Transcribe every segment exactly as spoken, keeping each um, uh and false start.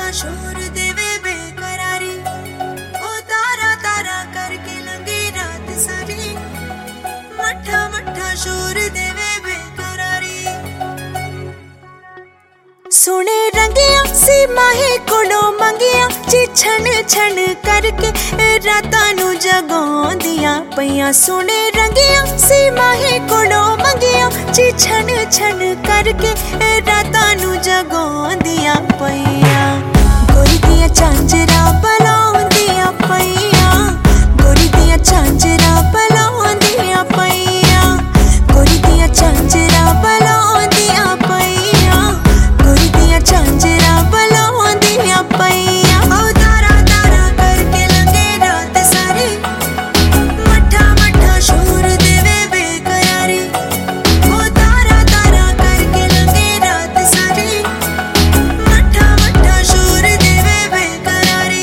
शोर देवे बेकरारी, ओ तारा तारा करके लंघे रात सारी, मठा मठा शोर देवे बेकरारी। सोने रंगिया सी माही कोलों मंगिया, जी छन छन करके रातां नू जगाउंदियां पईयां। सोने रंगिया सी माही कोलों मंगिया, जी छन छन करके रातां नू जगाउंदियां पईयां। गोरी दियां झांजरां पलाउंदियां पईयां, गोरी दियां झांजरां पलाउंदियां पईयां, गोरी दियां झांजरां पलाउंदियां पईयां, गोरी दियां झांजरां पलाउंदियां पईयां। ओ तारा तारा करके लंघे रात सारी, मठा मठा शोर देवे बेकरारी, ओ तारा तारा करके लंघे रात सारी, मठा मठा शोर देवे बेकरारी।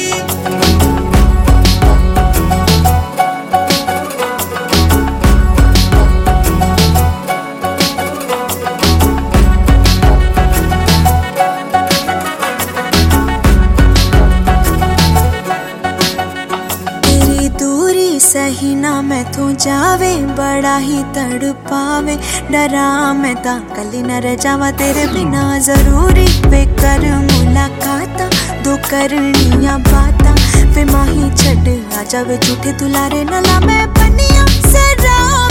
तेरी दूरी सही ना मैं तू जावे, बड़ा ही तड़पावे, डरा मैं ता कली न रह जावा तेरे बिना। जरूरी वे कर मुलाकाता, दो करनियां बातां, वे माही छड़ आ जावे झूठे दुलारे न ला मैं बनिया सरा।